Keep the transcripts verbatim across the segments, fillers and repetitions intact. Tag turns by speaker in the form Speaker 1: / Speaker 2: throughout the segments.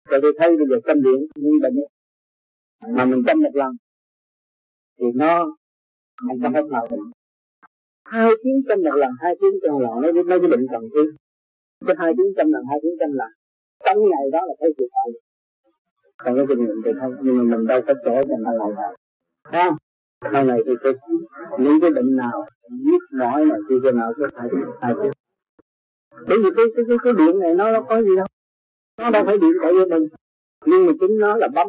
Speaker 1: Rồi tôi thấy bây giờ tâm điện như bệnh mà mình chăm một lần thì nó không có hết nào bệnh. Hai tiếng chăm một lần, hai tiếng chăm một lần nó mấy cái bệnh cần thiết. Cái hai tiếng chăm lần, hai tiếng chăm lần trong ngày đó là thấy sự thật. Còn cái kinh nghiệm thì không, nhưng mà mình đâu có chỗ cho nó lại vậy. Không? Sau này thì tôi những cái bệnh nào, nhức mỏi này, thì cái nào có hai tiếng, hai tiếng. Bởi vì cái, cái, cái, cái điện này nó, nó có gì đâu. Nó đâu phải điện tại vì mình. Nhưng mà chính nó là bấm.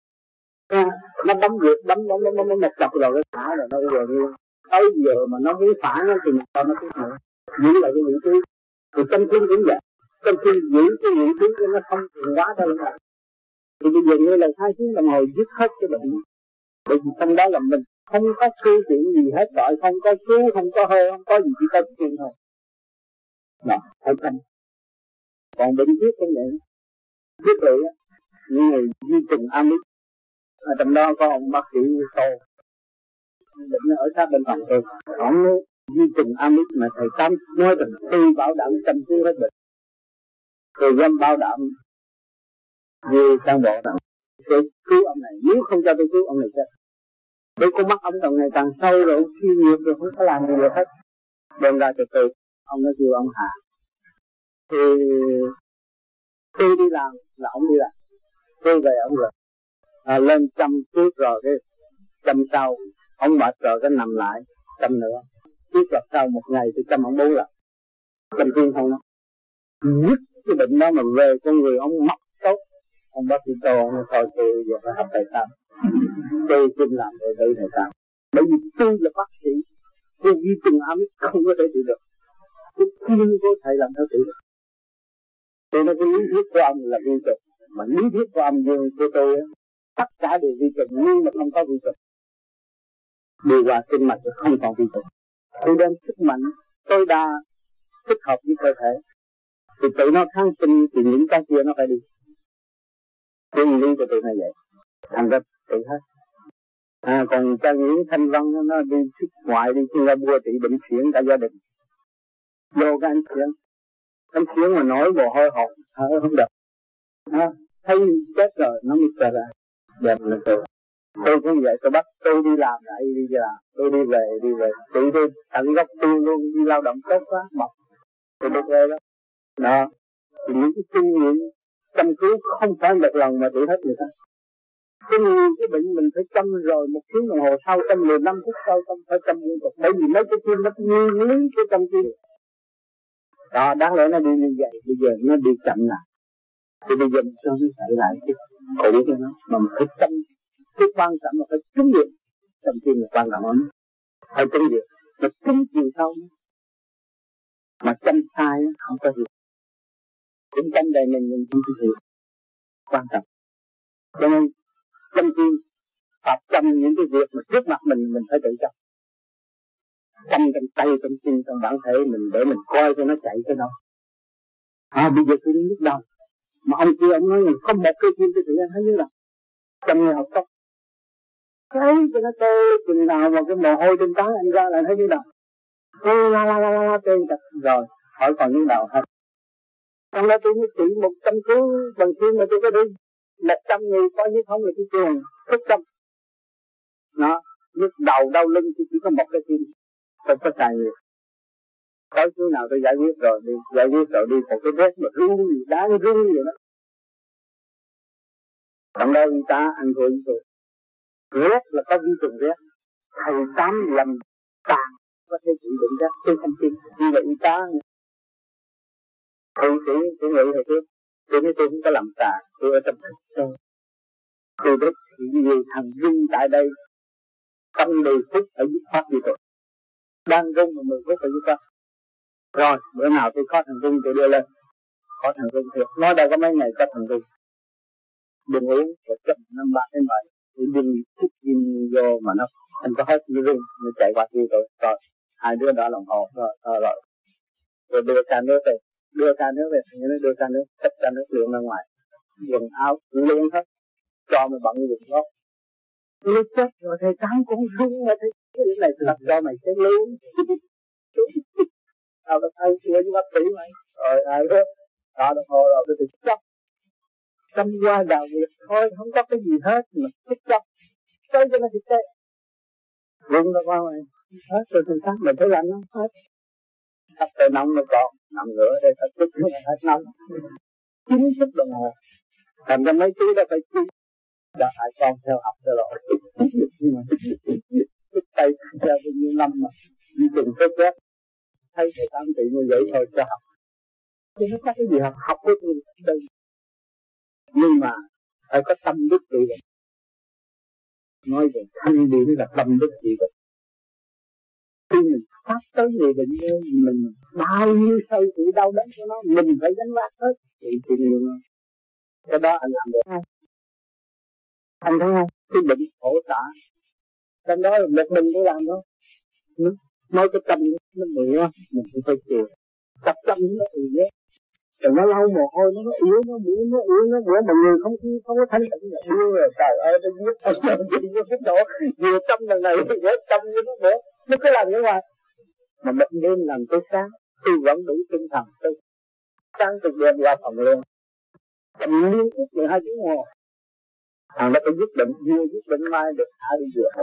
Speaker 1: Nó bấm việc, bấm, bấm, bấm, bấm, bấm một chọc rồi cái thả rồi nó rồi đi. Tới giờ mà nó muốn phản nó thì sao nó cũng nữa. Giữ lại cái vị trí. Thì tâm thiên cũng vậy. Tâm thiên giữ cái vị trí cho nó không thường quá đâu. Thì bây giờ như là hai tiếng đồng hồ dứt hết cái bệnh. Bởi vì trong đó là mình không có thư chuyện gì hết rồi, không có chú, không có hơi, không có gì, chỉ có chuyện thôi. Đó, phải tâm. Còn bệnh thiết cũng vậy. Thiết vậy á, như người di trùng amic. Ở trong đó có ông bác sĩ Tô. Bệnh ở sát bên phòng tôi. Ông nói di trùng amic mà thầy Tám nói rằng tôi bảo đảm tâm cứu hết bệnh. Tôi dám bảo đảm như cán bộ rằng tôi cứu ông này, nếu không cho tôi cứu ông này chết. Tôi con mắt ông càng ngày càng sâu rồi, khi nghiệp rồi không có làm gì được hết. Đem ra từ từ, ông nói kêu ông Hà. Thì tôi đi làm là ông đi làm, tôi về ông rồi. À, lên chăm trước rồi cái chăm sau, ông mệt rồi cái nằm lại, chăm nữa. Tiếp gặp sau một ngày tôi chăm ông bốn lần. Chăm thiên không đó. Nhất cái bệnh đó mà về con người ông mọc tốt. Ông bác sĩ Tô, ông nói thôi tôi giờ phải học thầy Tám. Tôi xin làm để tự thầy Tám. Bởi vì tôi là bác sĩ, tôi di trùng amic không có thể trị được. Tôi không có thể làm sao trị được. Tôi nói cái lý thuyết của ông là vi trùng, mà lý thuyết của ông dương của tôi tất cả đều vi trùng, nhưng mà không có vi trùng. Điều hòa tim mạch không còn vi trùng. Tôi đem sức mạnh tối đa thích hợp với cơ thể, thì tự nó kháng sinh thì những cái kia nó phải đi. Cái lý của tôi là vậy, thành ra tự hết. À, còn cho những Thanh Văn nó đi xuất ngoại đi Singapore trị bệnh phiền cả gia đình. Vô cái anh phiền, anh phiền mà nổi mồ hôi hột, thở không được. À, thấy chết rồi nó mới trở ra, đẹp là tôi. Tôi cũng vậy, tôi bắt tôi đi làm lại đi làm, tôi đi về đi về, tự tôi tận gốc tôi luôn, đi lao động tốt quá, mọc. Tôi được về đó. Đó, thì những cái kinh nghiệm chăm cứu không phải một lần mà tự hết người ta. Cái nhiều cái bệnh mình phải chăm rồi một tiếng đồng hồ sau, chăm mười lăm phút sau, chăm phải chăm liên tục. Bởi vì mấy cái tim nó nguyên lý cái chăm tim. Đó, đáng lẽ nó đi như vậy, bây giờ nó đi chậm lại. Thì bây giờ mình cho nó chạy lại cái cũ cho nó, mà mình phải chăm. Cái quan trọng là phải trúng điểm. Chăm tim là quan trọng lắm. Phải trúng điểm, mà trúng chiều sâu. Mà chăm sai không có gì. Cũng chăm đầy mình mình không có hiểu. Quan trọng. Cho nên chăm tim, tập chăm những cái việc mà trước mặt mình, mình phải tự chăm. Chăm trong tay, trong tim, trong bản thể mình để mình coi cho nó chạy cái đâu. À bây giờ tôi lúc đầu, mà ông kia ông nói là không một cái tim tôi tự nhiên thấy như là chăm như học tóc. Thấy cho nó tê, chừng nào mà cái mồ hôi trên trán anh ra là thấy như nào. La la la la la la tên chặt rồi, hỏi còn như nào hết. Trong đó tôi mới chỉ một trăm cứu bằng tim mà tôi có đi. Một trăm người coi như không là cái trường thức tâm. Nó, nhức đầu đau lưng thì chỉ có một cái tim. Không có xài nhiều. Tới chỗ nào tôi giải quyết rồi đi, giải quyết rồi đi, còn cái vết mà rung gì, đá nó rung vậy đó. Trong đó y tá ăn thua với tôi. Rét là có vi trùng rét. Thầy Tám lầm tàn có thể trị bệnh rét, tôi không tin. Như là y tá. Tôi sĩ, tôi nghĩ hồi trước, tôi nói tôi không có làm tàn, tôi ở trong thực thôi. Tôi biết hiện nhiều thằng rung tại đây, trong mười phút phải dứt khoát như tôi. Đang rung mà mười phút phải dứt khoát. Rồi, bữa nào tôi có thằng rung tôi đưa lên. Có thằng rung thiệt, nói đâu có mấy ngày có thằng rung. Đừng uống, rồi chấp năm ba đến bảy. Tôi đừng thích in vô mà nó không có hết cái rung, nó chạy qua kia rồi. Rồi, hai đứa đó lòng hồ, rồi, rồi, rồi. Rồi đưa ca nước về, đưa ca nước về, nó đưa ca nước, tất ca nước lượng ra ngoài. Quần áo, luôn hết. Cho mày bận quần đó. Tôi chết rồi, thầy Tám cũng rung mà thầy. Cái này tôi đặt cho mày chết luôn. Tao đã thay xưa với bác sĩ mày. Rồi ai đó. Đó đồng hồ rồi tôi tự chấp. Tâm qua đạo nghiệp thôi, không có cái gì hết mà thích chấp tới cho nó thì tê rung ra qua này hết rồi thì sáng mình thấy lạnh nó hết sắp tới nóng nó còn nằm ngửa đây thật chút nữa hết nóng chín phút đồng hồ thành ra mấy thứ đó phải chín cho hai con theo học cho rồi thích tay theo bao nhiêu năm mà đi từng cái chết thấy thầy tam thị như vậy thôi cho học chứ nó có cái gì học học với người đây nhưng mà phải có tâm đức trị bệnh nói về thanh điển là tâm đức trị bệnh khi mình phát tới người bệnh nhân mình bao nhiêu sâu sự đau đớn của nó mình phải gánh vác hết thì chuyện nhiều cái đó anh làm được không anh thấy không cái bệnh khổ tả trong đó là một mình tôi làm đó nói cái tâm nó mượn mình cũng phải chịu tập tâm nó ừ nhé rồi nó lau mồ hôi nó nó yếu nó bữa nó yếu nó bữa mà người không không có thanh tịnh là yêu rồi trời ơi tôi giết ông nó đi vô phút độ vừa tâm lần này vừa tâm như nó bữa nó cứ làm như vậy mà một đêm làm tới sáng tôi vẫn đủ tinh thần tôi sáng tôi đem ra phòng luôn cầm liên tiếp mười hai tiếng hồ thằng đó tôi dứt bệnh vừa dứt bệnh mai được hai đi vừa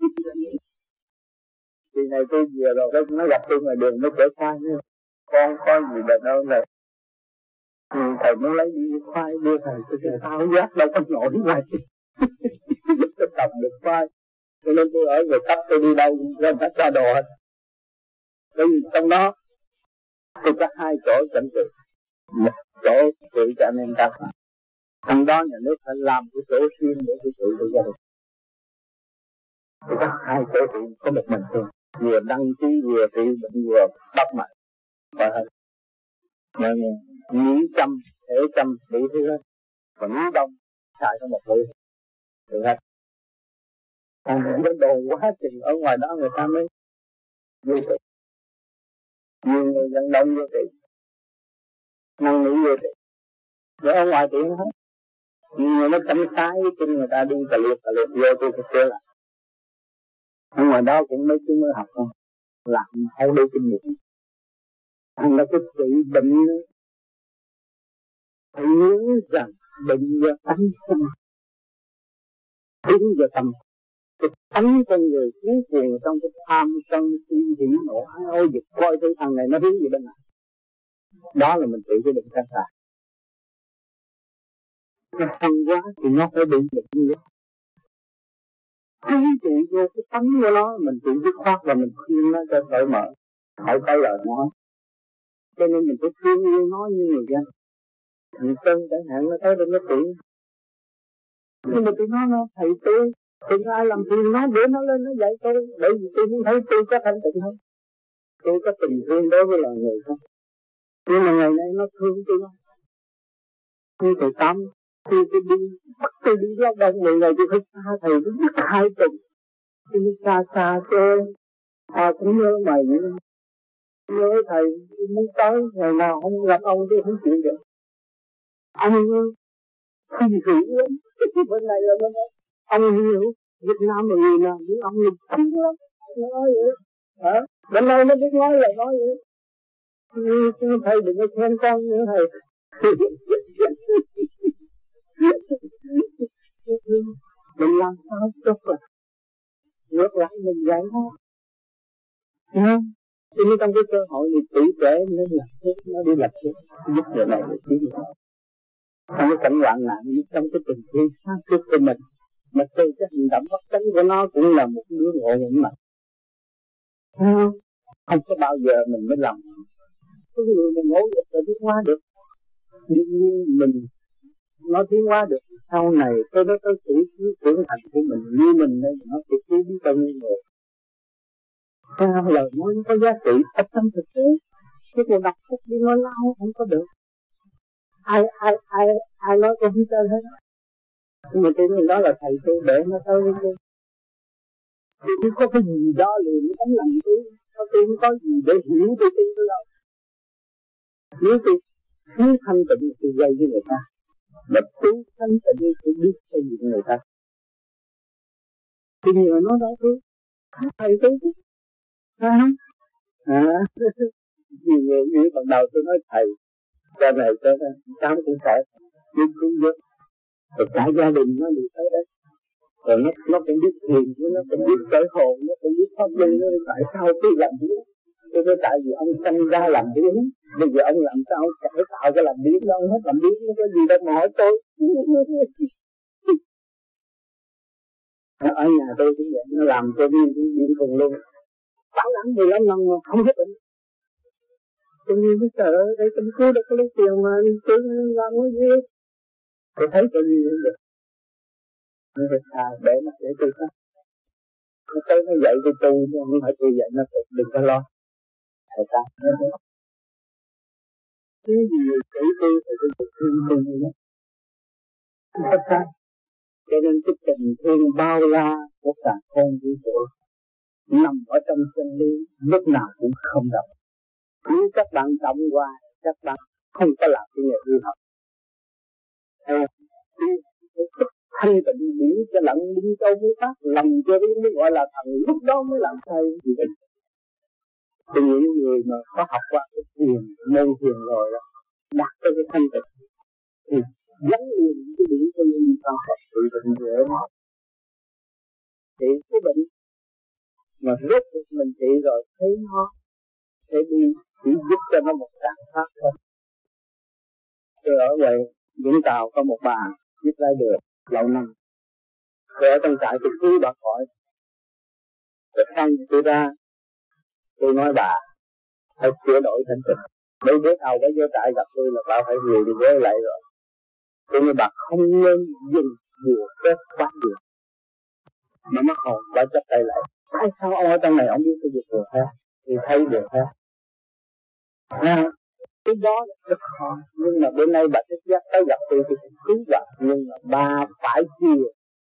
Speaker 1: thì này tôi vừa rồi đó nó gặp tôi ngoài đường nó chở khoai nữa con có gì bệnh đâu này ừ, thầy muốn lấy đi khoai đưa thầy tôi kêu tao không giác đâu có nổi ngoài tôi cầm được khoai cho nên tôi ở người cấp tôi đi đâu lên hết ra đồ hết bởi vì trong đó tôi có hai chỗ cảnh tự một chỗ tự cho anh em ta trong đó nhà nước phải làm cái chỗ riêng để cái tự cho gia đình tôi có hai chỗ tự có một mình thôi vừa đăng ký vừa trị bệnh vừa bắt mạch và hết nên nghĩ chăm thể chăm đủ thứ hết và nghĩ đông xài có một hơi được hết còn những cái đồ quá trình ở ngoài đó người ta mới vô trị nhiều người dân đông vô trị năng nghĩ vô trị để ở ngoài tiện hết nhiều người nó cánh trái trên người ta đi cà liệt cà liệt vô tôi thực sự là ở ngoài đó cũng mấy chú mới học không làm không đủ kinh nghiệm anh là cái trị bệnh phải nhớ rằng bệnh do tánh không tính do tâm cái tánh con người cuốn cuồng trong cái tham sân si hỉ nộ ái ôi giật coi thứ thằng này nó hướng gì bên này đó là mình tự cái bệnh căn tài nó thăng quá thì nó phải bị bệnh như vậy thấy trị vô cái tánh của nó mình tự dứt khoát và mình khuyên nó cho cởi mở khỏi có lời nói cho nên mình phải thương yêu nó như người dân thằng Sơn chẳng hạn nó tới đây nó trị nhưng mà tôi nói nó thầy tôi đừng ai làm phiền nó để nó lên nó dạy tôi bởi vì tôi muốn thấy tôi có thanh tịnh không tôi có tình thương đối với loài người không nhưng mà ngày nay nó thương tôi không như thầy Tám tôi tôi đi bắt tôi đi lót đông mười ngày tôi phải xa thầy tôi biết hai tuần tôi đi xa xa chơi à cũng nhớ mày nữa nhớ thầy tôi muốn tới ngày nào không gặp ông tôi không chịu được ông không hiểu lắm bên này là bên đây ông hiểu Việt Nam là người nào với ông lực thương lắm nói vậy hả bên đây nó biết nói là nói vậy thầy đừng có khen con nữa thầy mình làm sao tốt rồi ngược lại mình dạy nó không cho nên trong cái cơ hội này tuổi trẻ nó lập thế nó đi lập thế giúp người này để kiếm được trong cái cảnh hoạn nạn trong cái tình thương sáng suốt của mình mà từ cái hành động bất chánh của nó cũng là một đứa ngộ nghĩnh mà không không có bao giờ mình mới làm cái người mình ngộ nghĩnh là tiến hóa được đương nhiên mình nó tiến hóa được sau này tới đó tới tuổi trưởng thành của mình như mình đây nó sẽ cứ biết bao nhiêu người sao lời nói nó có giá trị ở trong thực tế chứ còn đọc sách đi nói lao không có được ai ai ai ai nói cũng không chơi hết nhưng mà tôi nói đó là thầy tôi để nó tới với tôi tôi có cái gì đó liền nó tấm lòng tôi tôi không có gì để hiểu tôi tin tôi đâu nếu tôi thiếu thanh tịnh tôi gây với người ta mà thiếu thanh tịnh tôi biết xây dựng người ta thì nhờ nó đó tôi thầy tôi chứ à à nhiều người như ban đầu tôi nói thầy cho này cho này cháu cũng phải nhưng cũng giúp Rồi cả gia đình nó đi tới đấy. Rồi nó, nó cũng biết thiền, nó cũng biết cởi hồn, nó cũng biết pháp luân. Nó tại sao tôi làm thế? Tôi nói tại vì ông sanh ra làm biến. Bây giờ ông làm sao ông cải tạo cái làm biến đó, ông hết làm biến, nó có gì đâu mà hỏi tôi. Ở nhà tôi cũng vậy, nó làm cho điên điên khùng luôn. Bảo lãnh mười lăm năm mà không hết bệnh. Tôi như cái sợ để tôi cứu được cái lấy tiền mà tôi làm cái gì. Tôi thấy tôi như vậy được. Nó phải xài để nó để tôi hết. Nó tới nó dạy tôi tu, nhưng không phải tôi dạy nó tu, đừng có lo. Thầy ta cái gì kỹ tôi thì tôi được thương tôi như thế. Không có sai. Cho nên cái tình thương bao la của cả con vũ trụ nằm ở trong chân lý, lúc nào cũng không động. Nếu các bạn động hoài, các bạn không có làm cái nghề hư học. Thanh tịnh điển cho lặng minh châu mới phát, lòng cho đến mới gọi là thần, lúc đó mới làm thay gì vậy. Thì những người mà có học qua cái thiền, môn thiền rồi đó, đạt tới cái thanh tịnh thì gắn liền cái điển cho nên ta học tự bệnh dễ mà trị cái bệnh mà rốt cuộc mình trị rồi thấy nó sẽ đi chỉ giúp cho nó một trạng pháp thôi. Tôi ở ngoài Vũng Tàu có một bà giúp lại được lâu năm, tôi ở trong trại tôi cứu bà khỏi. Rồi xong tôi ra tôi nói bà phải sửa đổi thanh tịnh. Mấy đứa nào đã vô trại gặp tôi là bà phải người đi với lại rồi. Tôi nói bà không nên dừng điều kết quá điều. Mà mất hồn bà chấp tay lại. Tại sao ông ở trong này ông biết cái việc được hết? Thì thấy được hết. À, cái đó là rất khó. Nhưng mà bữa nay bà thích giác tới gặp tôi thì cứu bà. Nhưng mà bà phải chịu.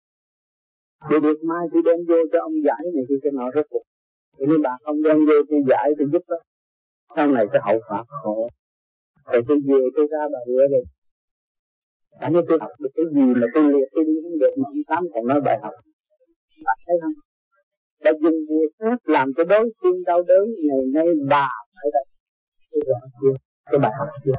Speaker 1: Để được mai tôi đem vô cho ông giải này thì cái nọ rất là. Cho nên bà không đem vô tôi giải tôi giúp đó. Sau này cái hậu quả khổ. Rồi tôi về tôi ra bà rửa rồi. Cả như tôi học được cái gì mà tôi liệt tôi đi không được mà ông Tám còn nói bài học. Bạn thấy không? Đã dùng việc khác làm cho đối phương đau đớn. Ngày nay bà phải đây. Tôi rõ chưa? Cái bài học chưa?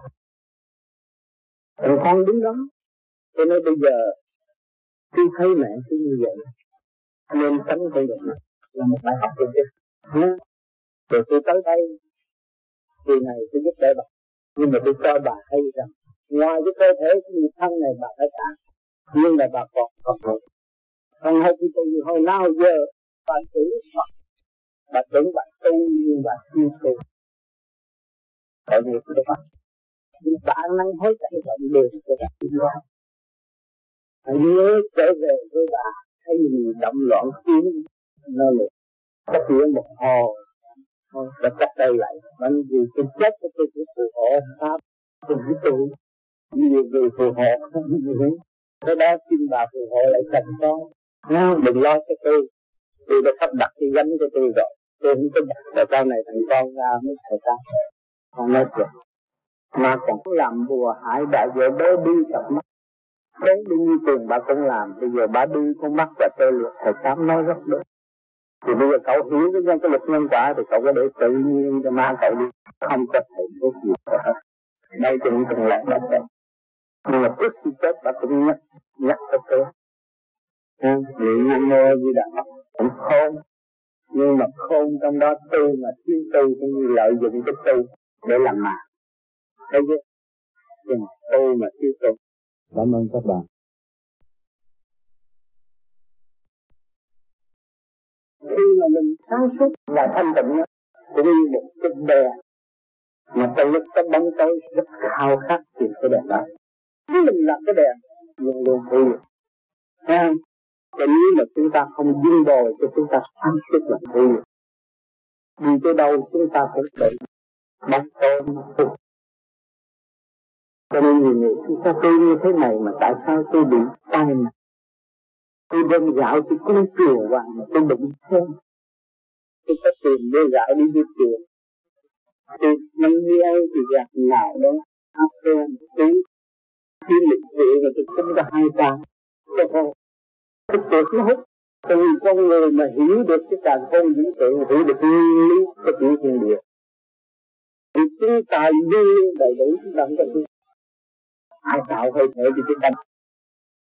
Speaker 1: Còn con đứng đó. Cho nên bây giờ tôi thấy mẹ tôi như vậy nên tránh con được là một bài học cho tôi. Rồi tôi tới đây kỳ này tôi giúp đỡ bà. Nhưng mà tôi cho bà thấy rằng ngoài cái cơ thể của người thân này bà phải trả. Nhưng mà bà còn còn hồn. Còn hai chị tôi hồi nào giờ bà tưởng Phật, bà tưởng bà tu nhưng bà chưa tu. Tại vì tôi bà vì bản năng hết thảy mọi điều của các chị đó. Hãy nhớ trở về với bà, thấy gì động loạn tiếng nó lực có chuyện một hồ thôi đã cắt tay lại. Bởi vì tôi chết của tôi của phù hộ pháp tôi với tôi nhiều người phù hộ cái đó xin bà phù hộ lại thành con. Nó đừng lo cho tôi, tôi đã sắp đặt cái gánh cho tôi rồi, tôi không có đặt tại sau này thằng con ra mới thầy ta con nói chuyện mà còn làm bùa hại đại vợ bớ đi cặp mắt. Đấy đi như tiền bà cũng làm, bây giờ bà đi con mắt và tê liệt, thầy Tám nói rất đúng. Thì bây giờ cậu hiểu cái, cái luật nhân quả thì cậu có để tự nhiên cho má cậu đi, không có thầy thuốc gì hết. Đây từng từng lại đó thôi. Nhưng mà trước khi chết bà cũng nhắc nhắc cho tôi. Niệm Nam Mô Di Đà Phật cũng khôn, nhưng mà khôn trong đó tu mà thiếu tu cũng như lợi dụng cái tu để làm mà. Thấy chưa? Nhưng mà tu mà thiếu tu. Cảm ơn các bạn. Khi mà mình sáng suốt và thanh tịnh cũng như một cái đèn mà trong lúc có bóng tối rất khao khát tìm cái đèn đó. Nếu mình là cái đèn luôn luôn vui. Thấy không? Còn nếu mà chúng ta không dung bồi cho chúng ta sáng suốt là vui. Đi tới đâu chúng ta phải bị bóng tối mà vui. Cho nên nhiều người chúng ta tu như thế này mà tại sao tôi bị tai nạn? Tôi đem gạo tôi cung chùa hoàng mà tôi bệnh thêm. Tôi có tiền đưa gạo đi đi chùa. Tôi nâng như ấy thì gạt nào đó áp thêm một tí. Khi lịch sự mà tôi không có hai ta. Cho con. Cái tuyệt nó hút. Từ con người mà hiểu được cái càng không vũ trụ, hiểu được nguyên lý của chữ thiên địa. Thì chúng ta luôn đầy đủ chúng ta không có gì. Ai tạo hơi thể thì chúng ta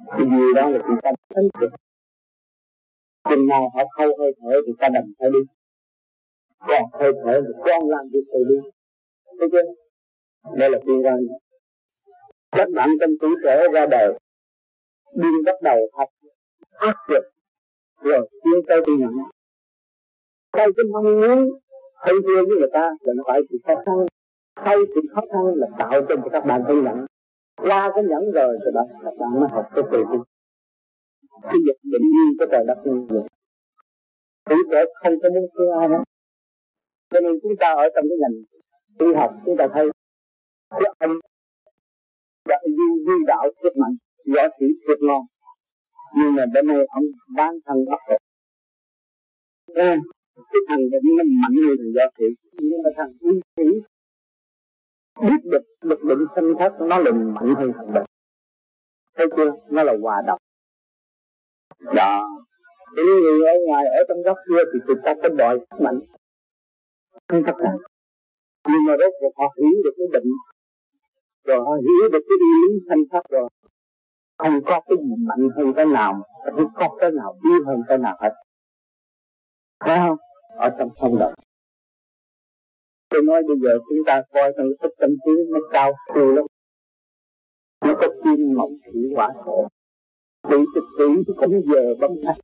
Speaker 1: Cái gì đó là chúng ta thấy được. Chừng nào họ khâu hơi thở thì ta đành phải đi. Còn hơi thở thì con làm việc tự đi. Thấy chưa? Đây là tiên quan. Các bạn trong tuổi trẻ ra đời, điên bắt đầu học ác được, rồi tiến tới tin nhận. Cái cái mong muốn hơi thua với người ta là nó phải sự khó khăn. Hay sự khó khăn là tạo cho các bạn tin nhận. Qua cái nhẫn rồi thì đó các bạn mới học cái từ tin. Cái dịch định nhiên của trời đất như vậy. Tuổi trẻ không có muốn thương ai hết. Cho nên chúng ta ở trong cái ngành y học chúng ta thấy cái ông đã duy duy đạo rất mạnh, võ sĩ rất ngon, nhưng mà đến nay ông bán thân bất hợp. À, cái thằng bệnh nó mạnh như thằng võ sĩ, nhưng mà thằng y sĩ biết được lực định sinh thất nó là mạnh hơn thằng bệnh. Thấy chưa? Nó là hòa đồng. Đó. Những người ở ngoài ở trong góc kia thì người ta có đòi sức mạnh không tất cả, nhưng mà rốt cuộc họ hiểu được cái bệnh, rồi họ hiểu được cái lý sanh pháp rồi, không có cái gì mạnh hơn cái nào, không có cái nào yếu hơn cái nào hết, thấy không? Ở trong không động. Tôi nói bây giờ chúng ta coi trong cái tâm trí nó cao siêu lắm, nó có kim mộc thủy hỏa thổ, tự trực tự cũng giờ bấm sách.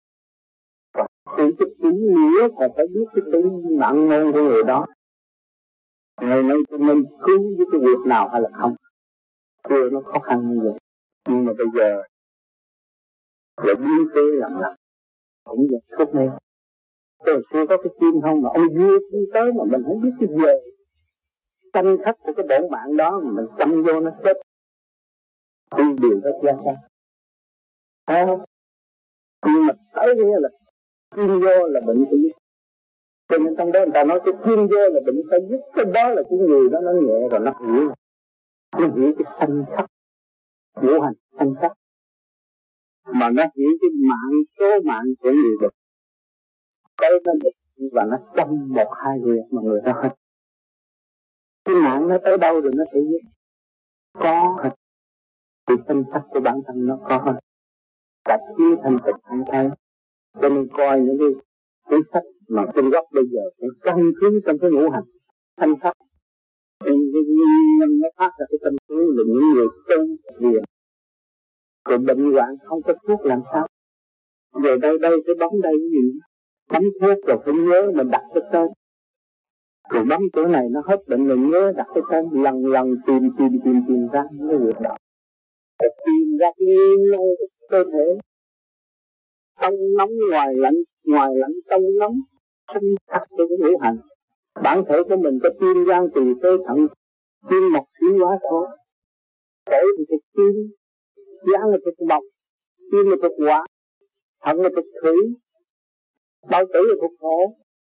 Speaker 1: Tự trực tự nghĩa phải phải biết cái tự mạng ngôn của người đó. Người nói cho mình cứu với cái việc nào hay là không. Chưa nó khó khăn như vậy. Nhưng mà bây giờ là biến tế làm lắm. Cũng vậy thuốc này. Tôi xưa có cái chim không mà ông vua cũng tới mà mình không biết cái gì. Tranh khắc của cái bổn mạng đó mà mình chăm vô nó chết. Tuy điều rất gian ra. Thấy không? Nhưng mà tới đây là chuyên vô là bệnh phải dứt. Cho nên trong đó người ta nói cái chuyên vô là bệnh phải dứt. Cái đó là cái người đó nó nhẹ rồi nó hiểu. Nó hiểu cái sanh khắc, ngũ hành sanh khắc. Mà nó hiểu cái mạng, số mạng của người bệnh. Tới nó bệnh và nó chăm một hai người mà người ta hết. Cái mạng nó tới đâu rồi nó sẽ dứt. Có hết. Thì sanh khắc của bản thân nó có hết. Cả chiếu thanh tịnh không thấy. Cho nên coi những cái cuốn sách mà trên góc bây giờ cũng căn cứ trong cái ngũ hành thanh sắc. Nguyên nhân nó phát ra cái tâm trí là những người tu thiền. Rồi bệnh hoạn không có thuốc làm sao? Rồi đây đây cái bấm đây cái gì? Bấm thuốc rồi phải nhớ mình đặt cái tên. Rồi bấm chỗ này nó hết bệnh rồi nhớ đặt cái tên. Lần lần tìm tìm tìm tìm ra cái việc đó. Rồi tìm ra cái nguyên nhân của cơ thể. Trong nóng ngoài lạnh, ngoài lạnh trong nóng, không khắc cho cái ngũ hành. Bản thể của mình có tim gan tỳ phế thận, tim mộc thủy hỏa thổ. Phổi thì thuộc tim, gan là thuộc mộc, tim là thuộc hỏa, thận là thuộc thủy, bao tử là thuộc thổ.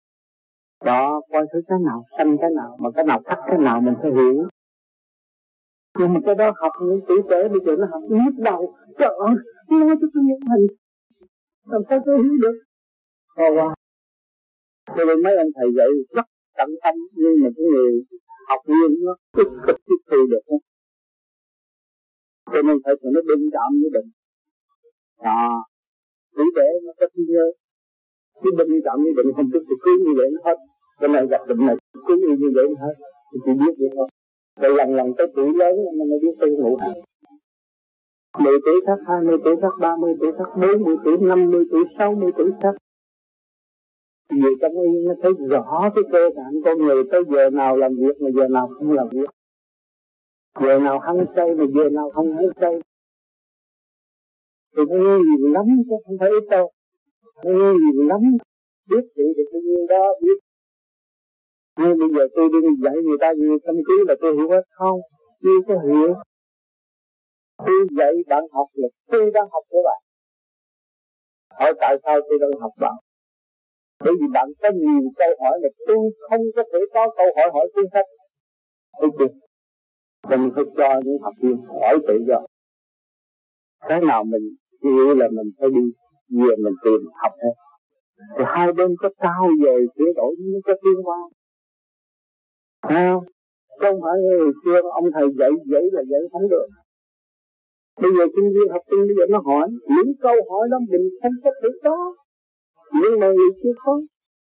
Speaker 1: Đó, coi thử cái nào sanh cái nào, mà cái nào khắc cái nào mình phải hiểu. Nhưng mà cái đó học những tuổi trẻ bây giờ nó học nhức đầu, trời ơi, nói cho tôi ngũ hành. Làm sao tôi hiểu được? Ồ wow. Cho nên mấy ông thầy dạy rất tận tâm, nhưng mà cái người học viên nó cực cực tiếp thu được không? Cho nên phải phải nó đinh chạm với bệnh. À, tuổi trẻ nó có thiên nhớ. Cái đinh chạm với bệnh không biết thì cứ như vậy nó hết. Cái này gặp bệnh này cứ như vậy nó hết. Thì chỉ biết vậy thôi. Rồi lần lần tới tuổi lớn nó mới biết tới ngũ hành. mười tuổi khác, hai mươi tuổi khác, ba mươi tuổi khác, bốn mươi tuổi, năm mươi tuổi, sáu mươi tuổi khác. Vì trong y nó thấy rõ cái cơ bản con người tới giờ nào làm việc mà giờ nào không làm việc. Giờ nào hăng say mà giờ nào không hăng say. Thì nó nhiều lắm chứ không phải ít đâu. Nó nhiều lắm. Biết sự thì tự nhiên đó biết. Nhưng bây giờ tôi đi dạy người ta như tâm trí là tôi hiểu hết không? Chưa có hiểu. Tôi dạy bạn học là tôi đang học của bạn. Hỏi tại sao tôi đang học bạn? Bởi vì bạn có nhiều câu hỏi mà tôi không có thể có câu hỏi hỏi cuốn sách. Tôi chưa. Mình phải cho những học viên hỏi tự do. Cái nào mình hiểu là mình phải đi về mình tìm học hết. Thì hai bên có trao dồi sửa đổi mới có tiến hóa. Không? Không phải hồi xưa ông thầy dạy dạy là dạy không được. Bây giờ sinh viên học sinh bây giờ nó hỏi những câu hỏi đó mình không có thể có, nhưng mà người chưa có.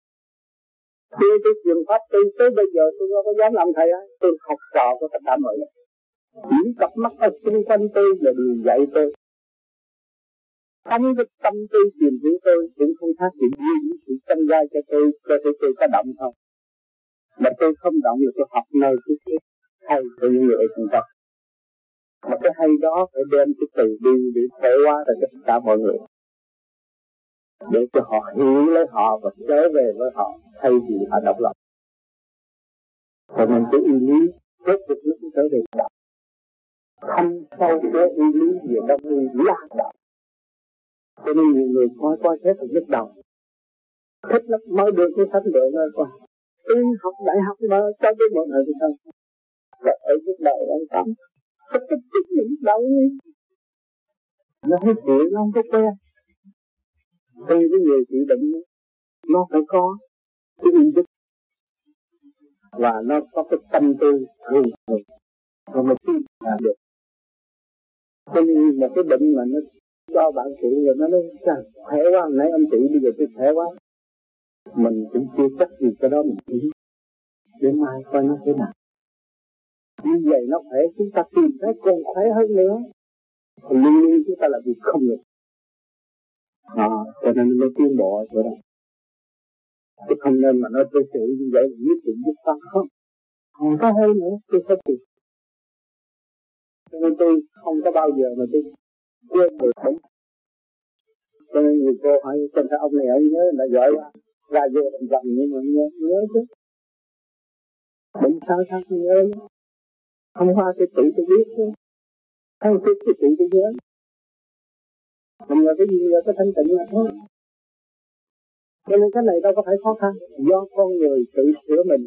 Speaker 1: Khi tôi truyền pháp tôi tới bây giờ tôi đâu có dám làm thầy á, tôi học trò của tất cả mọi người. Những cặp mắt ở xung quanh tôi là điều dạy tôi. Không có tâm tư tìm hiểu tôi cũng không phát hiện những sự tâm ra cho tôi, cho tôi tôi có động không. Mà tôi không động là tôi học nơi thứ khác hay của những người trung tâm. Mà cái hay đó phải đem cái từ bi để thể hóa ra cho tất cả mọi người, để cho họ hiểu lấy họ và trở về với họ thay vì họ độc lập. Cho nên cái ý lý hết được nó cũng trở về đạo. Không sâu cái ý lý về đông y là đạo. Cho nên nhiều người coi coi thế là nhức đầu. Thích lắm mới được cái sách lượng rồi qua. Tôi học đại học mà cho tới mọi người thì sao? Và ở nhức đầu ông tâm. Thích thích thích nhức đầu đi. Nó hết chuyện nó không có quen. Tuy cái người trị bệnh nó phải có cái ý thức và nó có cái tâm tư thường thường rồi mà tin là được. Cho nên một cái bệnh mà nó cho bạn trị rồi nó nói sao khỏe quá, nãy ông trị bây giờ tôi khỏe quá, mình cũng chưa chắc gì cái đó mình trị để mai coi nó thế nào. Như vậy nó khỏe chúng ta tìm thấy còn khỏe hơn nữa, còn luôn luôn chúng ta làm việc không được. À, cho nên nó tiến bộ rồi đó. Chứ không nên mà nói tôi xử như vậy là nhất định giúp tăng không. Không có hay nữa, tôi phải tìm. Cho nên tôi không có bao giờ mà tôi quên được bệnh. Cho nên người cô hỏi xem sao ông này ở nhớ là giỏi quá. Ra vô làm dần nhưng mà nhớ, nhớ chứ. Bệnh sao sao tôi nhớ. Không qua tôi tự tôi biết chứ. Không biết tôi tự tôi nhớ. Mình là cái gì là cái thanh tịnh là thôi. Cho nên cái này đâu có phải khó khăn. Do con người tự sửa mình,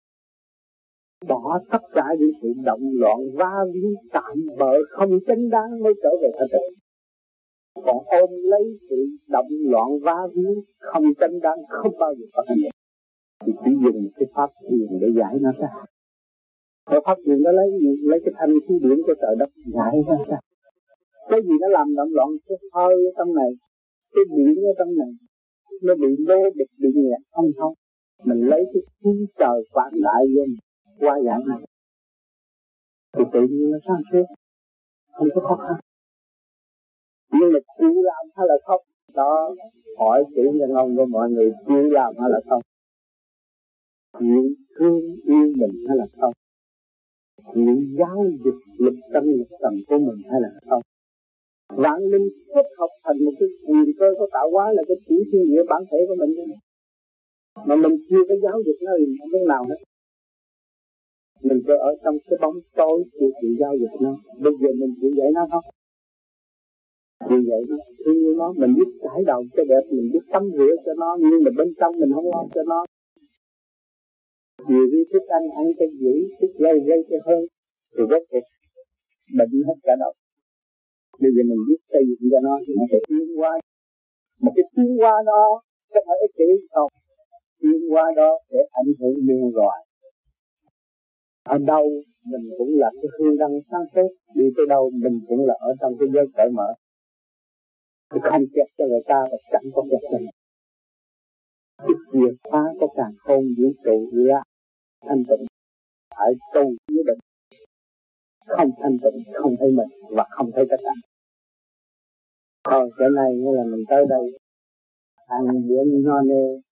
Speaker 1: bỏ tất cả những sự động loạn va víu tạm bợ không chính đáng mới trở về thanh tịnh. Còn ôm lấy sự động loạn va víu không chính đáng không bao giờ có thanh tịnh. Thì chỉ dùng cái pháp thiền để giải nó ra. Cái pháp thiền nó lấy gì? Lấy cái thanh khí điển của trời đất giải ra ra. Cái gì nó làm động loạn, cái hơi ở trong này, cái điện ở trong này, nó bị lô địch bị nghẹt không không. Mình lấy cái khí trời quảng đại lên qua giải này thì tự nhiên nó sáng suốt, không có khó khăn. Nhưng mà chịu làm hay là không đó, hỏi chữ nhân ông của mọi người, chịu làm hay là không, chịu thương yêu mình hay là không, chịu giáo dục lực tâm lực tầm của mình hay là không. Vạn linh kết hợp thành một cái quyền cơ có tạo hóa là cái chỉ thiên địa bản thể của mình thôi. Mà mình chưa có giáo dục nó thì không biết nào hết. Mình cứ ở trong cái bóng tối chưa chịu giáo dục nó. Bây giờ mình chịu dạy nó không? Chịu dạy nó, thương yêu nó, mình biết trải đầu cho đẹp, mình biết tắm rửa cho nó, nhưng mà bên trong mình không lo cho nó. Nhiều khi thức ăn ăn cho dữ, thức gây gây cho hơn, thì rất là bệnh hết cả đầu. Bây giờ mình biết xây dựng cho nó thì nó sẽ tiến hóa. Một cái tiến hóa đó không phải ích kỷ không. Tiến hóa đó sẽ ảnh hưởng muôn loài. Ở đâu mình cũng là cái hương đăng sáng suốt, đi tới đâu mình cũng là ở trong cái giới cởi mở. Thì không kẹt cho người ta và chẳng có kẹt cho mình. Cái chìa khóa của càng khôn vũ trụ là thanh tịnh, phải tu với định. Không thanh tịnh, không thấy mình và không thấy tất cả. Thôi, cái này như là mình tới đây ăn bữa no nê,